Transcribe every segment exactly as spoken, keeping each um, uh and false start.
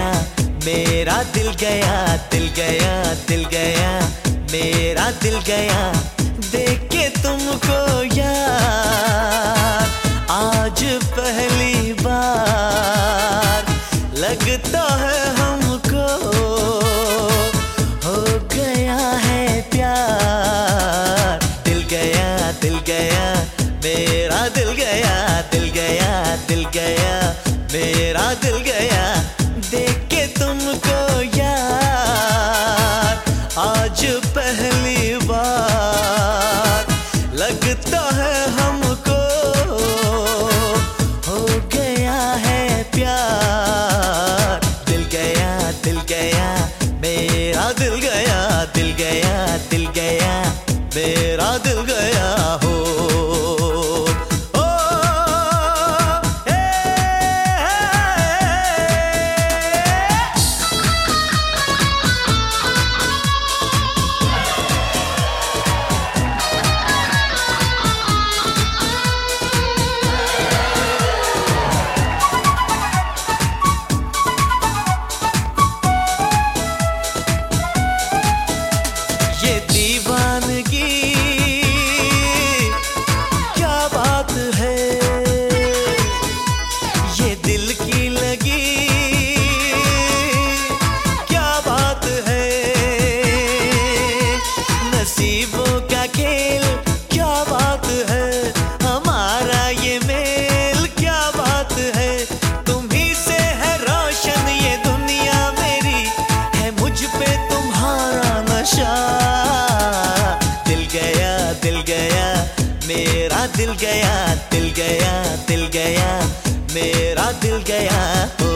मेरा दिल गया, दिल गया, दिल गया, मेरा दिल गया देख के तुमको यार। आज पहली बार लगता है हमको हो गया है प्यार। दिल गया, दिल गया, मेरा दिल गया, दिल गया, दिल गया, मेरा दिल गया देख के तुमको यार। आज पहली बार लगता है हमको हो गया है प्यार। दिल गया, दिल गया, मेरा दिल गया, दिल गया, दिल गया, मेरा दिल गया हो। नसीबों का खेल क्या बात है, हमारा ये मेल क्या बात है। तुम ही से है रोशन ये दुनिया मेरी, है मुझ पे तुम्हारा नशा। दिल गया, दिल गया, मेरा दिल गया, दिल गया, दिल गया, मेरा दिल गया हो।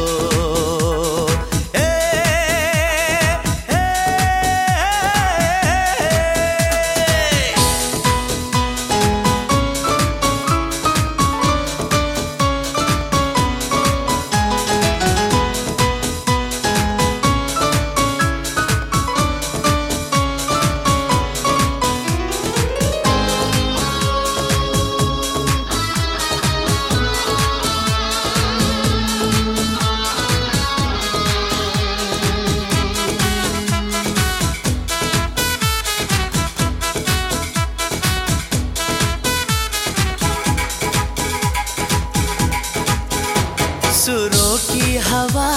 सुरों की हवा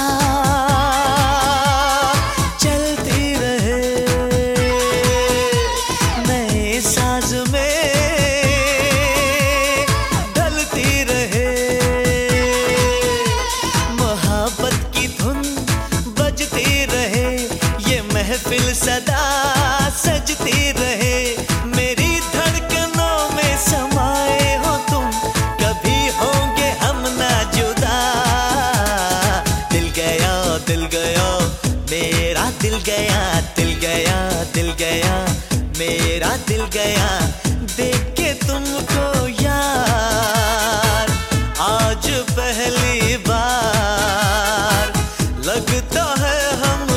चलती रहे, नए साज में ढलती रहे। मोहब्बत की धुन बजती रहे, ये महफिल सदा सजती रहे। मेरी धड़कनों में समाए हो तुम, कभी होंगे हम ना जुदा। दिल गया, दिल गया, मेरा दिल गया, दिल गया, दिल गया, मेरा दिल गया देख के तुमको यार। आज पहली बार लगता है हम